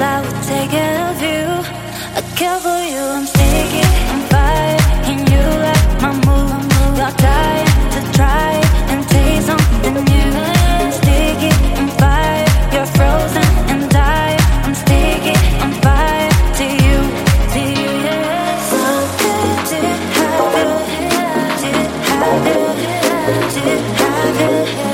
I would take care of you. I care for you, I'm sticky, I'm fire, and you like my move. You're trying to try and taste something new. I'm sticky, I'm fire, you're frozen and die. I'm sticky, I'm fire to you, yeah. So good to have you, to have you, to have you.